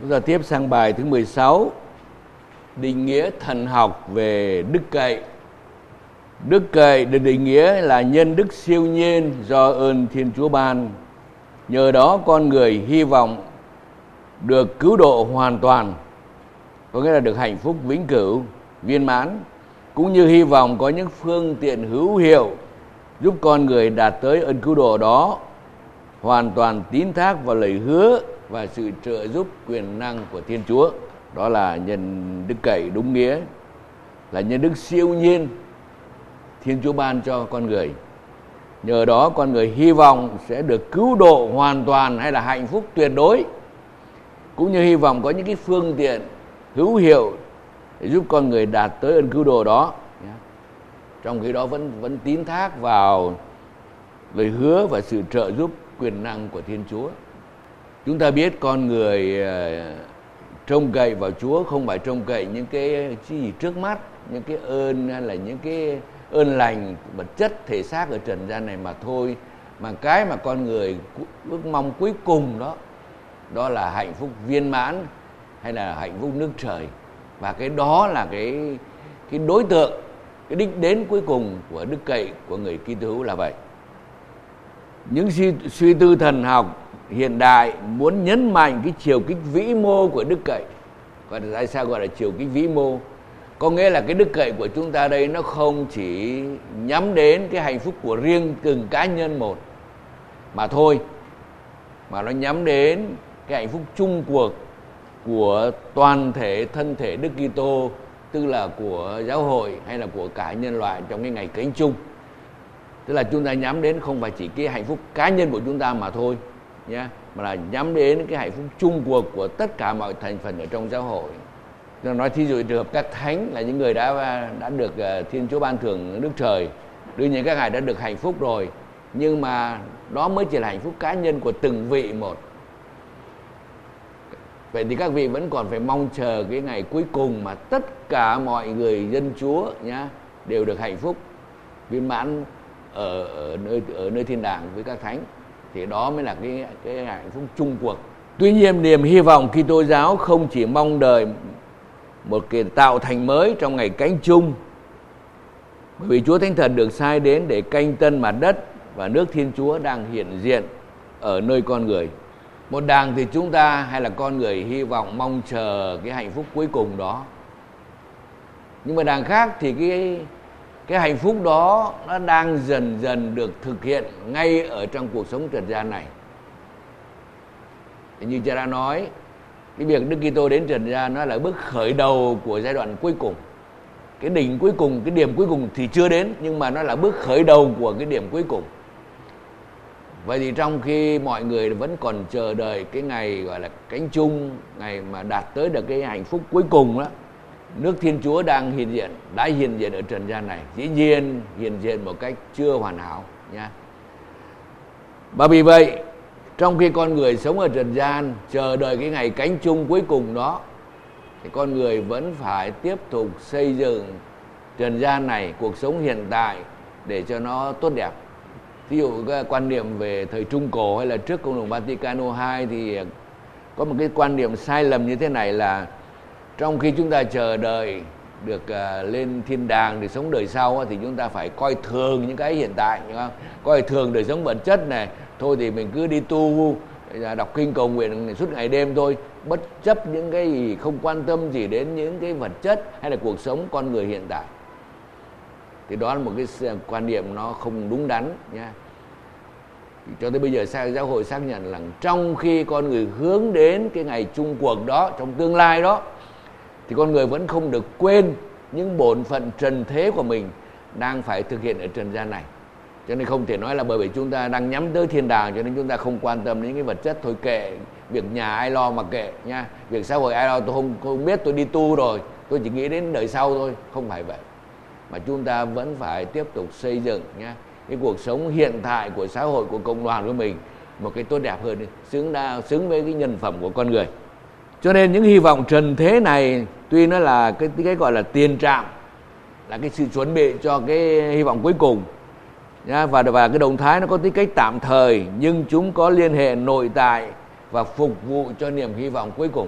Bây giờ tiếp sang bài thứ 16, định nghĩa thần học về đức cậy. Đức cậy được định nghĩa là nhân đức siêu nhiên do ơn Thiên Chúa ban. Nhờ đó con người hy vọng được cứu độ hoàn toàn, có nghĩa là được hạnh phúc vĩnh cửu, viên mãn, cũng như hy vọng có những phương tiện hữu hiệu giúp con người đạt tới ơn cứu độ đó, hoàn toàn tín thác vào lời hứa và sự trợ giúp quyền năng của Thiên Chúa. Đó là nhân đức cậy đúng nghĩa, là nhân đức siêu nhiên Thiên Chúa ban cho con người. Nhờ đó con người hy vọng sẽ được cứu độ hoàn toàn hay là hạnh phúc tuyệt đối, cũng như hy vọng có những cái phương tiện hữu hiệu để giúp con người đạt tới ơn cứu độ đó. Trong khi đó vẫn tín thác vào lời hứa và sự trợ giúp quyền năng của Thiên Chúa. Chúng ta biết con người trông cậy vào Chúa không phải trông cậy những cái gì trước mắt, những cái ơn hay là những cái ơn lành vật chất thể xác ở trần gian này mà thôi, mà cái mà con người ước mong cuối cùng đó là hạnh phúc viên mãn hay là hạnh phúc nước trời. Và cái đó là cái đối tượng, cái đích đến cuối cùng của đức cậy của người Kitô hữu là vậy. Những suy tư thần học hiện đại muốn nhấn mạnh cái chiều kích vĩ mô của đức cậy. Gọi là tại sao gọi là chiều kích vĩ mô? Có nghĩa là cái đức cậy của chúng ta đây nó không chỉ nhắm đến cái hạnh phúc của riêng từng cá nhân một mà thôi, mà nó nhắm đến cái hạnh phúc chung cuộc của toàn thể thân thể Đức Kitô, tức là của giáo hội hay là của cả nhân loại trong cái ngày cánh chung. Tức là chúng ta nhắm đến không phải chỉ cái hạnh phúc cá nhân của chúng ta mà thôi nhé, mà là nhắm đến cái hạnh phúc chung cuộc của tất cả mọi thành phần ở trong giáo hội. Tôi nói thí dụ trường hợp các thánh là những người đã được Thiên Chúa ban thưởng nước trời, đương nhiên các ngài đã được hạnh phúc rồi, nhưng mà đó mới chỉ là hạnh phúc cá nhân của từng vị một. Vậy thì các vị vẫn còn phải mong chờ cái ngày cuối cùng mà tất cả mọi người dân Chúa nhá đều được hạnh phúc viên mãn ở nơi thiên đàng với các thánh, thì đó mới là cái hạnh phúc chung cuộc. Tuy nhiên niềm hy vọng Kitô giáo không chỉ mong đợi một cái tạo thành mới trong ngày cánh chung, bởi vì Chúa Thánh Thần được sai đến để canh tân mặt đất và nước Thiên Chúa đang hiện diện ở nơi con người. Một đàng thì chúng ta hay là con người hy vọng mong chờ cái hạnh phúc cuối cùng đó, nhưng mà đàng khác thì cái hạnh phúc đó nó đang dần dần được thực hiện ngay ở trong cuộc sống trần gian này. Như cha đã nói, cái việc Đức Kitô đến trần gian nó là bước khởi đầu của giai đoạn cuối cùng. Cái đỉnh cuối cùng, cái điểm cuối cùng thì chưa đến, nhưng mà nó là bước khởi đầu của cái điểm cuối cùng. Vậy thì trong khi mọi người vẫn còn chờ đợi cái ngày gọi là cánh chung, ngày mà đạt tới được cái hạnh phúc cuối cùng đó, nước Thiên Chúa đang đã hiện diện ở trần gian này, dĩ nhiên hiện diện một cách chưa hoàn hảo nha. Và vì vậy, trong khi con người sống ở trần gian chờ đợi cái ngày cánh chung cuối cùng đó, thì con người vẫn phải tiếp tục xây dựng trần gian này, cuộc sống hiện tại để cho nó tốt đẹp. Ví dụ cái quan niệm về thời Trung Cổ hay là trước Công đồng Vaticano II thì có một cái quan niệm sai lầm như thế này là trong khi chúng ta chờ đợi được lên thiên đàng để sống đời sau thì chúng ta phải coi thường những cái hiện tại, coi thường đời sống vật chất này. Thôi thì mình cứ đi tu, đọc kinh cầu nguyện suốt ngày đêm thôi, bất chấp những cái gì, không quan tâm gì đến những cái vật chất hay là cuộc sống con người hiện tại. Thì đó là một cái quan niệm nó không đúng đắn nha. Cho tới bây giờ giáo hội xác nhận là trong khi con người hướng đến cái ngày chung cuộc đó, trong tương lai đó, thì con người vẫn không được quên những bổn phận trần thế của mình đang phải thực hiện ở trần gian này. Cho nên không thể nói là bởi vì chúng ta đang nhắm tới thiên đàng cho nên chúng ta không quan tâm đến cái vật chất, thôi kệ, việc nhà ai lo mà kệ nha, việc xã hội ai lo tôi không biết, tôi đi tu rồi, tôi chỉ nghĩ đến đời sau thôi. Không phải vậy, mà chúng ta vẫn phải tiếp tục xây dựng nha cái cuộc sống hiện tại của xã hội, của cộng đoàn của mình một cái tốt đẹp hơn, xứng với cái nhân phẩm của con người. Cho nên những hy vọng trần thế này tuy nó là cái gọi là tiền trạm, là cái sự chuẩn bị cho cái hy vọng cuối cùng nha, và cái động thái nó có tính cách tạm thời, nhưng chúng có liên hệ nội tại và phục vụ cho niềm hy vọng cuối cùng.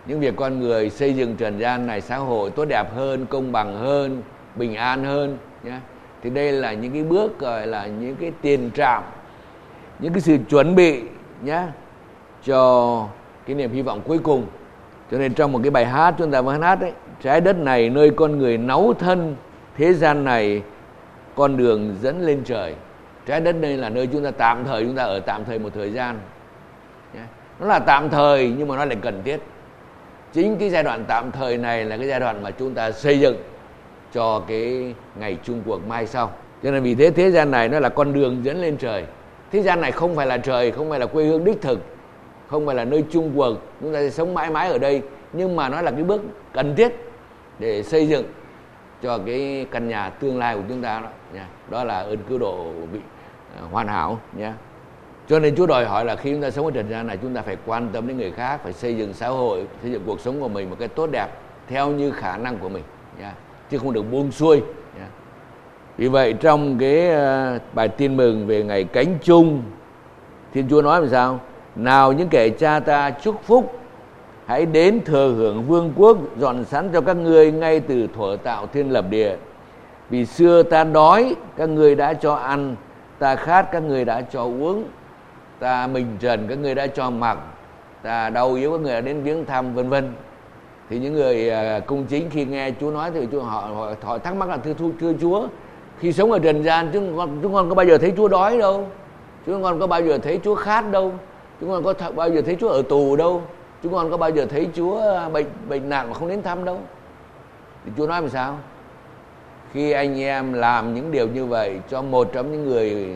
những việc con người xây dựng trần gian này, xã hội tốt đẹp hơn, công bằng hơn, bình an hơn nhé. Thì đây là những cái bước gọi là những cái tiền trạm, những cái sự chuẩn bị nhé cho cái niềm hy vọng cuối cùng. Cho nên trong một cái bài hát chúng ta vẫn hát đấy: trái đất này nơi con người náu thân, thế gian này con đường dẫn lên trời. Trái đất đây là nơi chúng ta tạm thời, chúng ta ở tạm thời một thời gian. Nó là tạm thời nhưng mà nó lại cần thiết. Chính cái giai đoạn tạm thời này là cái giai đoạn mà chúng ta xây dựng cho cái ngày chung cuộc mai sau. Cho nên vì thế thế gian này nó là con đường dẫn lên trời. Thế gian này không phải là trời, không phải là quê hương đích thực, không phải là nơi chung cuộc chúng ta sẽ sống mãi mãi ở đây, nhưng mà nó là cái bước cần thiết để xây dựng cho cái căn nhà tương lai của chúng ta đó nha. Đó là ơn cứu độ bị hoàn hảo nha. Cho nên Chúa đòi hỏi là khi chúng ta sống ở trần gian này, chúng ta phải quan tâm đến người khác, phải xây dựng xã hội, xây dựng cuộc sống của mình một cái tốt đẹp theo như khả năng của mình nha, chứ không được buông xuôi nha. Vì vậy trong cái bài tin mừng về ngày cánh chung, Thiên Chúa nói làm sao? Nào những kẻ cha ta chúc phúc, hãy đến thừa hưởng vương quốc dọn sẵn cho các ngươi ngay từ thuở tạo thiên lập địa. Vì xưa ta đói, các ngươi đã cho ăn, ta khát, các ngươi đã cho uống, ta mình trần, các ngươi đã cho mặc, ta đau yếu, các ngươi đã đến viếng thăm, vân vân. Thì những người công chính khi nghe Chúa nói thì họ thắc mắc là thưa Chúa, khi sống ở trần gian chúng con có bao giờ thấy Chúa đói đâu, chúng con có bao giờ thấy Chúa khát đâu, chúng con có bao giờ thấy Chúa ở tù đâu, chúng con có bao giờ thấy Chúa bệnh nặng mà không đến thăm đâu. Thì Chúa nói làm sao? Khi anh em làm những điều như vậy cho một trong những người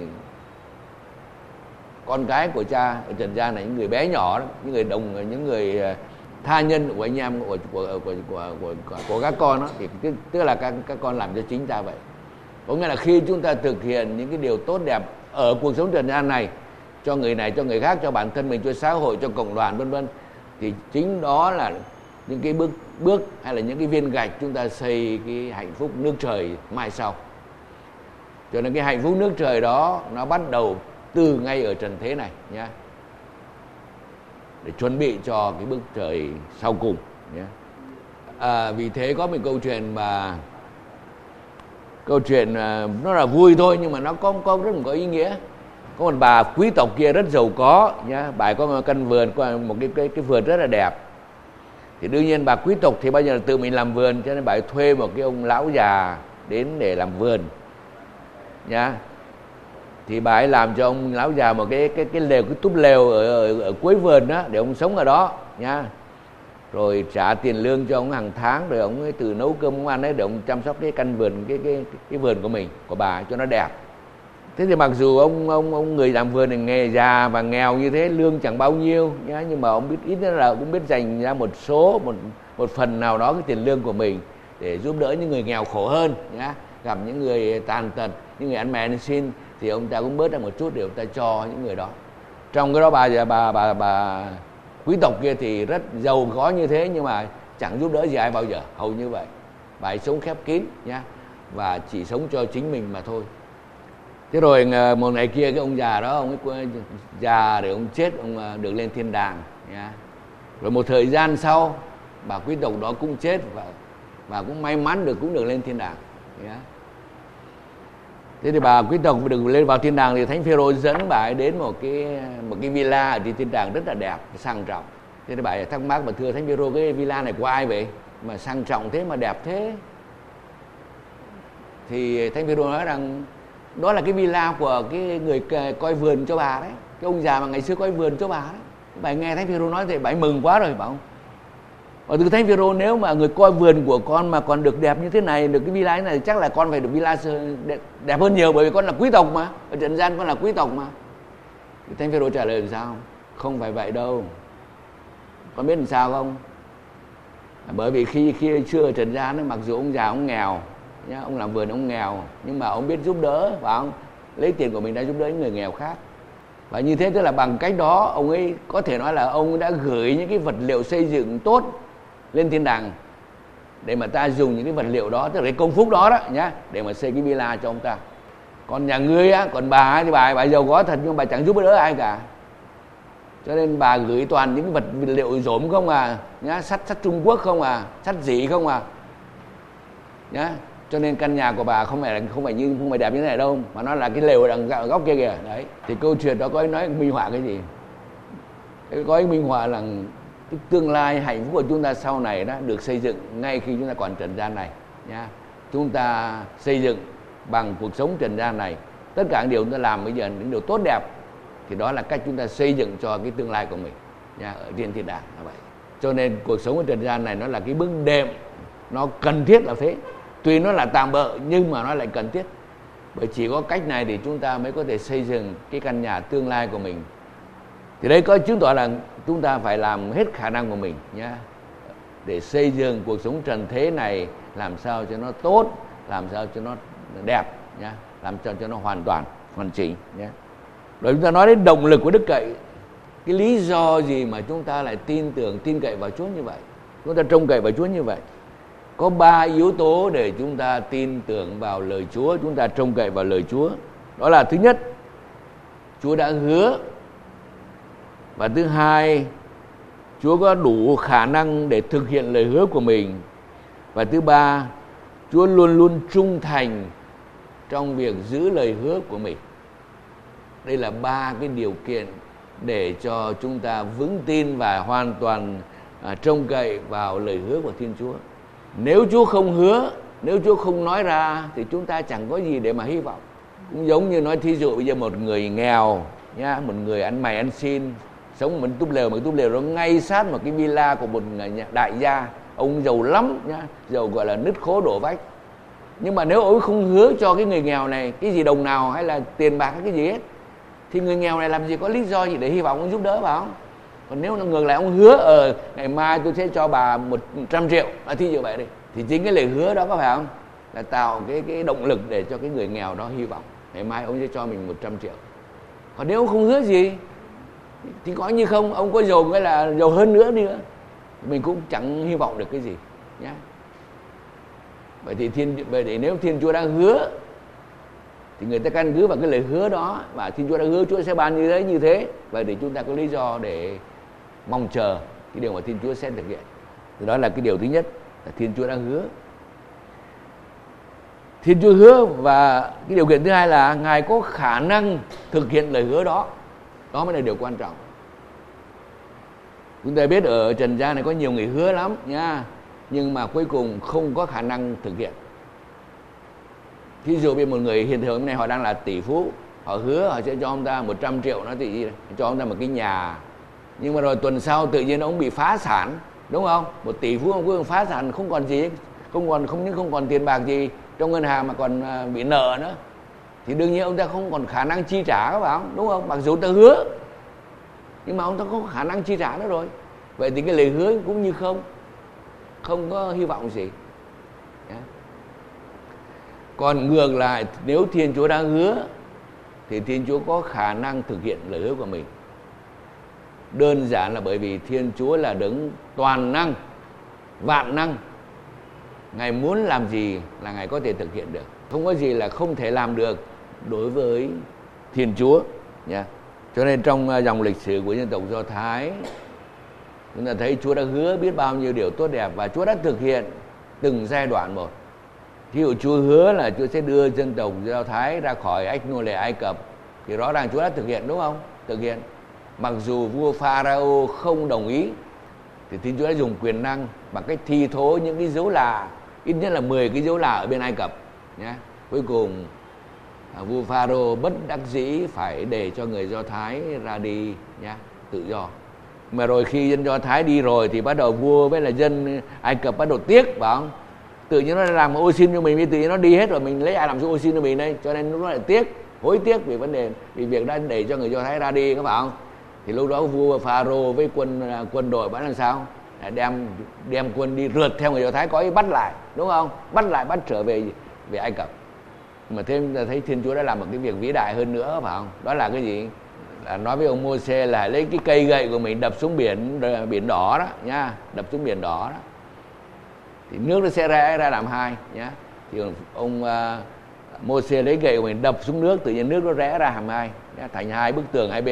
con cái của cha ở trần gian này, những người bé nhỏ đó, những người tha nhân của anh em của các con đó, thì tức là các con làm cho chính ta vậy. Có nghĩa là khi chúng ta thực hiện những cái điều tốt đẹp ở cuộc sống trần gian này cho người này, cho người khác, cho bản thân mình, cho xã hội, cho cộng đoàn, vân vân, thì chính đó là những cái bước hay là những cái viên gạch chúng ta xây cái hạnh phúc nước trời mai sau. Cho nên cái hạnh phúc nước trời đó nó bắt đầu từ ngay ở trần thế này nhé, để chuẩn bị cho cái bước trời sau cùng nhé. Vì thế có một câu chuyện nó là vui thôi, nhưng mà nó có rất là có ý nghĩa. Có một bà quý tộc kia rất giàu có nhá, bà có một căn vườn, có một cái vườn rất là đẹp. Thì đương nhiên bà quý tộc thì bao giờ là tự mình làm vườn, cho nên bà thuê một cái ông lão già đến để làm vườn nhá. Thì bà ấy làm cho ông lão già một cái lều, cái túp lều ở cuối vườn đó để ông sống ở đó nhá. Rồi trả tiền lương cho ông hàng tháng, rồi ông ấy từ nấu cơm ông ăn ấy để ông chăm sóc cái căn vườn, cái vườn của mình, của bà ấy, cho nó đẹp. Thế thì mặc dù ông người làm vườn này nghề già và nghèo như thế, lương chẳng bao nhiêu nhá, nhưng mà ông biết ít nhất là cũng biết dành ra một phần nào đó cái tiền lương của mình để giúp đỡ những người nghèo khổ hơn nhá. Gặp những người tàn tật, những người ăn mè ăn xin thì ông ta cũng bớt ra một chút để ông ta cho những người đó. Trong cái đó bà quý tộc kia thì rất giàu có như thế, nhưng mà chẳng giúp đỡ gì ai bao giờ, hầu như vậy. Bà ấy sống khép kín nhá, và chỉ sống cho chính mình mà thôi. Thế rồi một ngày kia cái ông già đó, ông ấy già để ông chết, ông được lên thiên đàng nhá. Rồi một thời gian sau bà quý tộc đó cũng chết và cũng may mắn cũng được lên thiên đàng nhá. Thế thì bà quý tộc được lên vào thiên đàng thì Thánh Phêrô dẫn bà ấy đến một cái villa ở trên thiên đàng rất là đẹp, sang trọng. Thế thì bà ấy thắc mắc, mà thưa Thánh Phêrô, cái villa này của ai vậy mà sang trọng thế mà đẹp thế? Thì Thánh Phêrô nói rằng đó là cái villa của cái người coi vườn cho bà đấy, cái ông già mà ngày xưa coi vườn cho bà đấy. Bà nghe Thánh Phêrô nói thì bà ấy mừng quá rồi, bảo ở từ Thánh Phêrô, nếu mà người coi vườn của con mà còn được đẹp như thế này, được cái villa này, thì chắc là con phải được villa đẹp hơn nhiều, bởi vì con là quý tộc mà, ở trần gian con là quý tộc mà. Thì Thánh Phêrô trả lời làm sao? Không phải vậy đâu. Con biết làm sao không? Bởi vì khi xưa ở trần gian, mặc dù ông già ông nghèo nhá, ông làm vườn ông nghèo, nhưng mà ông biết giúp đỡ, phải không? Lấy tiền của mình ra giúp đỡ những người nghèo khác. Và như thế tức là bằng cách đó ông ấy có thể nói là ông đã gửi những cái vật liệu xây dựng tốt lên thiên đàng để mà ta dùng những cái vật liệu đó, tức là cái công phúc đó nhá, để mà xây cái villa cho ông ta. Còn nhà ngươi á, còn bà ấy thì bà giàu có thật, nhưng bà chẳng giúp đỡ ai cả. Cho nên bà gửi toàn những vật liệu rỗm không à nhá, sắt Trung Quốc không à, sắt dỉ không à nhá. Cho nên căn nhà của bà không phải đẹp như thế này đâu, mà nó là cái lều đằng góc kia kìa. Đấy, thì câu chuyện đó có anh nói minh họa cái gì? Có anh minh họa là cái tương lai hạnh phúc của chúng ta sau này đó được xây dựng ngay khi chúng ta còn trần gian này nhá. Chúng ta xây dựng bằng cuộc sống trần gian này, tất cả những điều chúng ta làm bây giờ những điều tốt đẹp, thì đó là cách chúng ta xây dựng cho cái tương lai của mình nha, ở trên thiên đàng là vậy. Cho nên cuộc sống ở trần gian này nó là cái bước đệm, nó cần thiết là thế. Tuy nó là tạm bợ nhưng mà nó lại cần thiết. Bởi chỉ có cách này thì chúng ta mới có thể xây dựng cái căn nhà tương lai của mình. Thì đấy có chứng tỏ là chúng ta phải làm hết khả năng của mình nhá, để xây dựng cuộc sống trần thế này làm sao cho nó tốt, làm sao cho nó đẹp nhá, làm sao cho nó hoàn toàn hoàn chỉnh nhé. Rồi chúng ta nói đến động lực của đức cậy. Cái lý do gì mà chúng ta lại tin cậy vào Chúa như vậy, chúng ta trông cậy vào Chúa như vậy? Có 3 yếu tố để chúng ta tin tưởng vào lời Chúa, chúng ta trông cậy vào lời Chúa. Đó là thứ nhất, Chúa đã hứa. Và thứ hai, Chúa có đủ khả năng để thực hiện lời hứa của mình. Và thứ ba, Chúa luôn luôn trung thành trong việc giữ lời hứa của mình. Đây là 3 cái điều kiện để cho chúng ta vững tin và hoàn toàn trông cậy vào lời hứa của Thiên Chúa. Nếu Chúa không hứa, nếu Chúa không nói ra thì chúng ta chẳng có gì để mà hy vọng. Cũng giống như nói thí dụ bây giờ một người nghèo nhá, một người ăn mày ăn xin, sống một túp lều, nó ngay sát một cái villa của một đại gia, ông giàu lắm nhá, giàu gọi là nứt khố đổ vách. Nhưng mà nếu ông không hứa cho cái người nghèo này cái gì đồng nào hay là tiền bạc hay cái gì hết, thì người nghèo này làm gì có lý do gì để hy vọng ông giúp đỡ, phải không? Còn nếu ngược lại ông hứa ngày mai tôi sẽ cho bà 100 triệu, thí dụ vậy đi, thì chính cái lời hứa đó có phải không, là tạo cái động lực để cho cái người nghèo đó hy vọng ngày mai ông sẽ cho mình 100 triệu. Còn nếu ông không hứa gì thì có như không, ông có giàu hay là giàu hơn nữa mình cũng chẳng hy vọng được cái gì nhé. Vậy thì nếu Thiên Chúa đã hứa thì người ta căn cứ vào cái lời hứa đó, và Thiên Chúa đã hứa Chúa sẽ ban như thế. Vậy thì chúng ta có lý do để mong chờ cái điều mà Thiên Chúa sẽ thực hiện. Thì đó là cái điều thứ nhất, là Thiên Chúa đã hứa. Thiên Chúa hứa, và cái điều kiện thứ hai là Ngài có khả năng thực hiện lời hứa đó. Đó mới là điều quan trọng. Chúng ta biết ở trần gian này có nhiều người hứa lắm nha, nhưng mà cuối cùng không có khả năng thực hiện. Thí dụ như một người hiện thường hôm nay họ đang là tỷ phú, họ hứa họ sẽ cho ông ta 100 triệu, nó thì cho ông ta một cái nhà, nhưng mà rồi tuần sau tự nhiên ông bị phá sản, đúng không? Một tỷ phú ông cuối phá sản, không còn gì, không còn tiền bạc gì trong ngân hàng mà còn bị nợ nữa, thì đương nhiên ông ta không còn khả năng chi trả, các bạn, đúng không? Mặc dù ông ta hứa nhưng mà ông ta không có khả năng chi trả nữa rồi. Vậy thì cái lời hứa cũng như không có hy vọng gì. Còn ngược lại, nếu Thiên Chúa đã hứa thì Thiên Chúa có khả năng thực hiện lời hứa của mình. Đơn giản là bởi vì Thiên Chúa là đấng toàn năng, vạn năng. Ngài muốn làm gì là Ngài có thể thực hiện được. Không có gì là không thể làm được đối với Thiên Chúa nha. Cho nên trong dòng lịch sử của dân tộc Do Thái, chúng ta thấy Chúa đã hứa biết bao nhiêu điều tốt đẹp, và Chúa đã thực hiện từng giai đoạn một. Ví dụ Chúa hứa là Chúa sẽ đưa dân tộc Do Thái ra khỏi ách nô lệ Ai Cập, thì rõ ràng Chúa đã thực hiện, đúng không? Thực hiện. Mặc dù vua Pharaoh không đồng ý, thì Thiên Chúa đã dùng quyền năng bằng cách thi thố những cái dấu lạ, ít nhất là 10 cái dấu lạ ở bên Ai Cập nhé. Cuối cùng vua Pharaoh bất đắc dĩ phải để cho người Do Thái ra đi nhé, tự do. Mà rồi khi dân Do Thái đi rồi thì bắt đầu vua với là dân Ai Cập bắt đầu tiếc, phải không? Tự nhiên nó làm ô xin cho mình, tự nhiên nó đi hết rồi, mình lấy ai làm ô xin cho mình đây? Cho nên nó lại tiếc, hối tiếc vì việc đã để cho người Do Thái ra đi, các bạn không? Thì lúc đó vua Pharaoh với quân đội bắt làm sao? Đem quân đi rượt theo người Do Thái, có ý bắt lại, đúng không? Bắt trở về Ai Cập. Mà thêm ta thấy Thiên Chúa đã làm một cái việc vĩ đại hơn nữa, phải không? Đó là cái gì? Là nói với ông Mô-sê là lấy cái cây gậy của mình đập xuống biển đỏ đó nha, đập xuống biển đỏ đó, thì nước nó sẽ rẽ ra làm hai nhá. Thì ông Mô-sê lấy gậy của mình đập xuống nước, tự nhiên nước nó rẽ ra làm hai nhá, thành hai bức tường hai bên.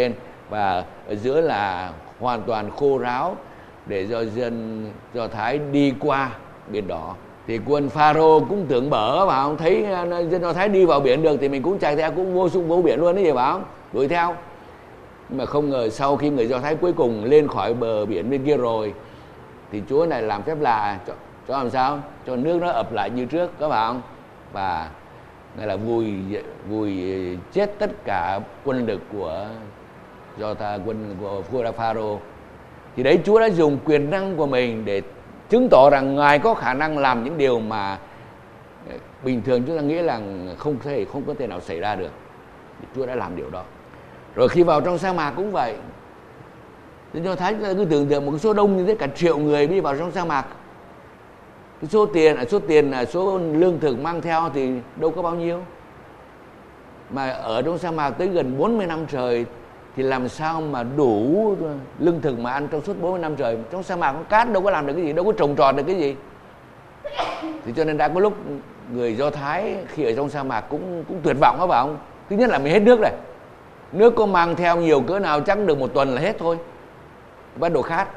và ở giữa là hoàn toàn khô ráo để cho dân Do Thái đi qua biển đỏ. Thì quân Pharaoh cũng tưởng bở mà không thấy dân Do Thái đi vào biển được thì mình cũng chạy theo, cũng vô biển luôn đấy gì phải không, đuổi theo. Nhưng mà không ngờ sau khi người Do Thái cuối cùng lên khỏi bờ biển bên kia rồi thì Chúa này làm phép lạ cho làm sao, cho nước nó ập lại như trước, có phải không? Và này là vùi chết tất cả quân lực của quân của vua Pharaoh. Thì đấy, Chúa đã dùng quyền năng của mình để chứng tỏ rằng Ngài có khả năng làm những điều mà bình thường chúng ta nghĩ là không có thể nào xảy ra được. Chúa đã làm điều đó. Rồi khi vào trong sa mạc cũng vậy. Nên Do Thái chúng ta cứ tưởng tượng một cái số đông như thế, cả triệu người đi vào trong sa mạc. Cái số lương thực mang theo thì đâu có bao nhiêu. Mà ở trong sa mạc tới gần 40 năm trời thì làm sao mà đủ lương thực mà ăn trong suốt 40 năm trời. Trong sa mạc có cát, đâu có làm được cái gì, đâu có trồng trọt được cái gì. Thì cho nên đã có lúc người Do Thái khi ở trong sa mạc cũng tuyệt vọng đó phải không? Thứ nhất là mình hết nước này. Nước có mang theo nhiều cỡ nào chắc được một tuần là hết thôi, bắt đầu khát.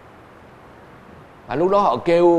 Và lúc đó họ kêu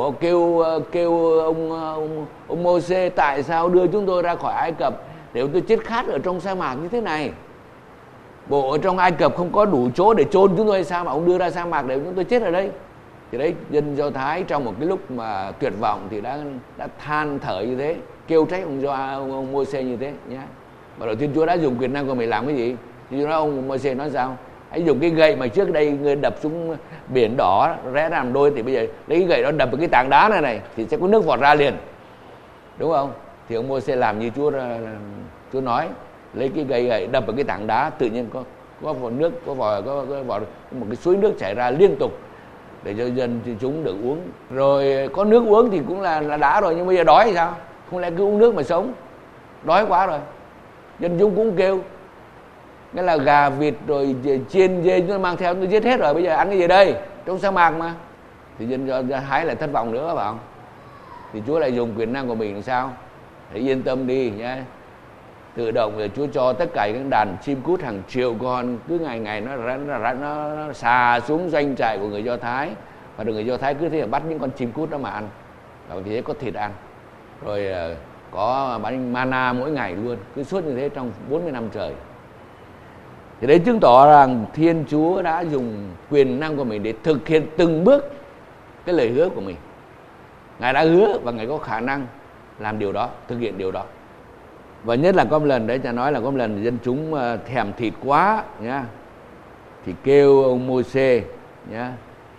ông Mô-sê, tại sao đưa chúng tôi ra khỏi Ai Cập để tôi chết khát ở trong sa mạc như thế này? Bộ ở trong Ai Cập không có đủ chỗ để chôn chúng tôi hay sao mà ông đưa ra sa mạc để chúng tôi chết ở đây? Thì đấy, dân Do Thái trong một cái lúc mà tuyệt vọng thì đã than thở như thế, kêu trách ông Mô-sê như thế nhé. Và đầu tiên Chúa đã dùng quyền năng của mình làm cái gì? Thì Chúa nói, ông Mô-sê nói sao? Hãy dùng cái gậy mà trước đây ngươi đập xuống biển đỏ rẽ làm đôi, thì bây giờ lấy cái gậy đó đập vào cái tảng đá này thì sẽ có nước vọt ra liền, đúng không? Thì ông Mô-sê làm như Chúa nói, lấy cái gậy đập vào cái tảng đá, tự nhiên có vòi nước, có một cái suối nước chảy ra liên tục để cho dân chúng được uống. Rồi có nước uống thì cũng là đã rồi, nhưng bây giờ đói thì sao? Không lẽ cứ uống nước mà sống? Đói quá rồi. Dân chúng cũng kêu, nghĩa là gà vịt rồi chiên dê chúng tôi mang theo tôi giết hết rồi, bây giờ ăn cái gì đây, trong sa mạc mà. Thì dân Do Thái lại thất vọng nữa phải không? Thì Chúa lại dùng quyền năng của mình làm sao? Hãy yên tâm đi nhé. Tự động rồi Chúa cho tất cả các đàn chim cút hàng triệu con cứ ngày nó xà xuống doanh trại của người Do Thái, và người Do Thái cứ thế là bắt những con chim cút đó mà ăn, và vì thế có thịt ăn. Rồi có bánh mana mỗi ngày luôn, cứ suốt như thế trong 40 năm trời. Thì đấy chứng tỏ rằng Thiên Chúa đã dùng quyền năng của mình để thực hiện từng bước cái lời hứa của mình. Ngài đã hứa và Ngài có khả năng làm điều đó, thực hiện điều đó. Và nhất là có một lần đấy, cha nói là có một lần dân chúng thèm thịt quá nhá, thì kêu ông Mô-sê nhá.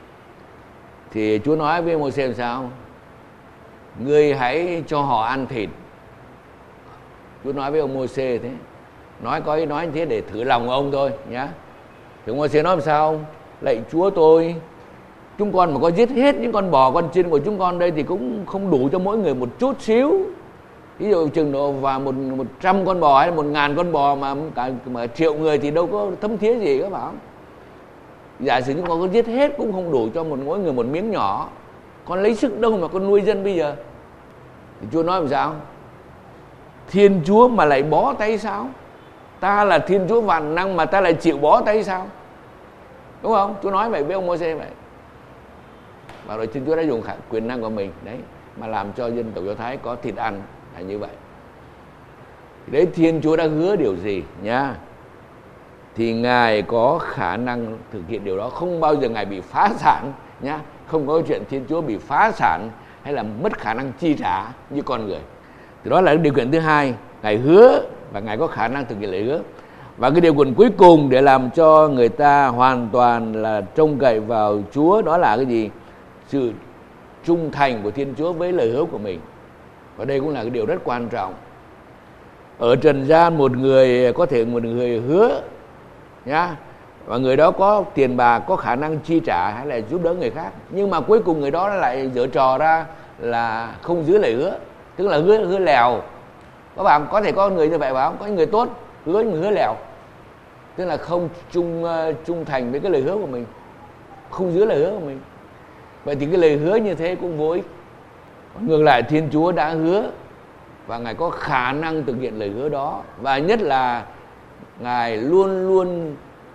Thì Chúa nói với Mô-sê làm sao? Ngươi hãy cho họ ăn thịt. Chúa nói với ông Mô-sê thế. Nói như thế để thử lòng ông thôi nhá. Thì ông Mô-sê nói làm sao? Lạy Chúa tôi, chúng con mà có giết hết những con bò con chiên của chúng con đây thì cũng không đủ cho mỗi người một chút xíu. Ví dụ chừng độ và 100 con bò hay 1.000 con bò mà triệu người thì đâu có thấm thía gì các bạn. Giả sử chúng con có giết hết cũng không đủ cho mỗi người một miếng nhỏ. Con lấy sức đâu mà con nuôi dân bây giờ? Thì Chúa nói làm sao? Thiên Chúa mà lại bó tay sao? Ta là Thiên Chúa vạn năng mà ta lại chịu bó tay sao? Đúng không? Chúa nói vậy với ông Mô-sê vậy. Và rồi Thiên Chúa đã dùng quyền năng của mình đấy mà làm cho dân tộc Do Thái có thịt ăn là như vậy. Thì đấy, Thiên Chúa đã hứa điều gì nhá, thì Ngài có khả năng thực hiện điều đó. Không bao giờ Ngài bị phá sản nhá. Không có chuyện Thiên Chúa bị phá sản hay là mất khả năng chi trả như con người. Thì đó là điều kiện thứ hai, Ngài hứa và Ngài có khả năng thực hiện lời hứa. Và cái điều kiện cuối cùng để làm cho người ta hoàn toàn là trông cậy vào Chúa, đó là cái gì? Sự trung thành của Thiên Chúa với lời hứa của mình. Và đây cũng là cái điều rất quan trọng. Ở trần gian một người hứa nhá, và người đó có tiền bạc, có khả năng chi trả hay là giúp đỡ người khác, nhưng mà cuối cùng người đó lại giở trò ra là không giữ lời hứa, tức là hứa lèo. Các bạn có thể có người như vậy phải không? Có những người tốt hứa lèo, tức là không trung thành với cái lời hứa của mình, không giữ lời hứa của mình. Vậy thì cái lời hứa như thế cũng vô ích. Ngược lại, Thiên Chúa đã hứa và Ngài có khả năng thực hiện lời hứa đó. Và nhất là Ngài luôn luôn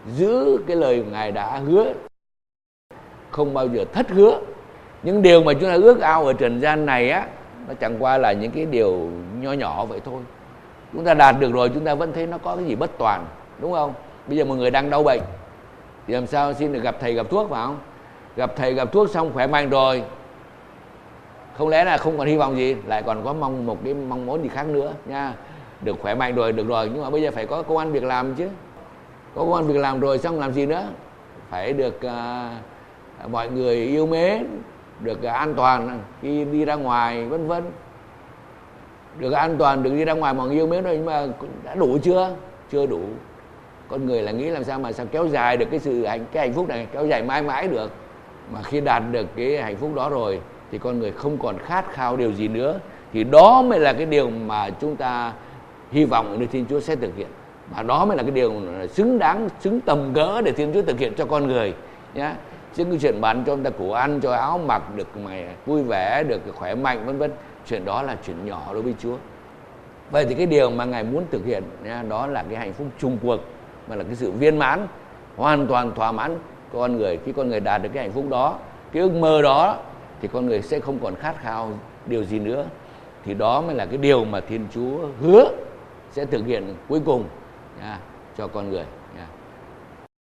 giữ cái lời Ngài đã hứa, không bao giờ thất hứa. Những điều mà chúng ta ước ao ở trần gian này á, nó chẳng qua là những cái điều nho nhỏ vậy thôi. Chúng ta đạt được rồi chúng ta vẫn thấy nó có cái gì bất toàn, đúng không? Bây giờ một người đang đau bệnh thì làm sao xin được gặp thầy gặp thuốc, phải không? Gặp thầy gặp thuốc xong khỏe mạnh rồi, không lẽ là không còn hy vọng gì, lại còn có một cái mong muốn gì khác nữa nha. Được khỏe mạnh rồi, được rồi, nhưng mà bây giờ phải có công ăn việc làm chứ. Có công ăn việc làm rồi xong làm gì nữa? Phải được mọi người yêu mến, được an toàn khi đi ra ngoài, vân vân. Được an toàn, được đi ra ngoài mọi người yêu mến rồi, nhưng mà đã đủ chưa? Chưa đủ. Con người là nghĩ làm sao mà sao kéo dài được cái hạnh phúc này, kéo dài mãi mãi được. Mà khi đạt được cái hạnh phúc đó rồi thì con người không còn khát khao điều gì nữa. Thì đó mới là cái điều mà chúng ta hy vọng nơi Thiên Chúa sẽ thực hiện. Và đó mới là cái điều xứng đáng, xứng tầm cỡ để Thiên Chúa thực hiện cho con người nhé. Chứ cái chuyện bán cho chúng ta củ ăn, cho áo mặc, được mày vui vẻ, được khỏe mạnh vân vân, chuyện đó là chuyện nhỏ đối với Chúa. Vậy thì cái điều mà Ngài muốn thực hiện nhé, đó là cái hạnh phúc chung cuộc, mà là cái sự viên mãn, hoàn toàn thỏa mãn của con người. Khi con người đạt được cái hạnh phúc đó, cái ước mơ đó, thì con người sẽ không còn khát khao điều gì nữa. Thì đó mới là cái điều mà Thiên Chúa hứa sẽ thực hiện cuối cùng cho con người.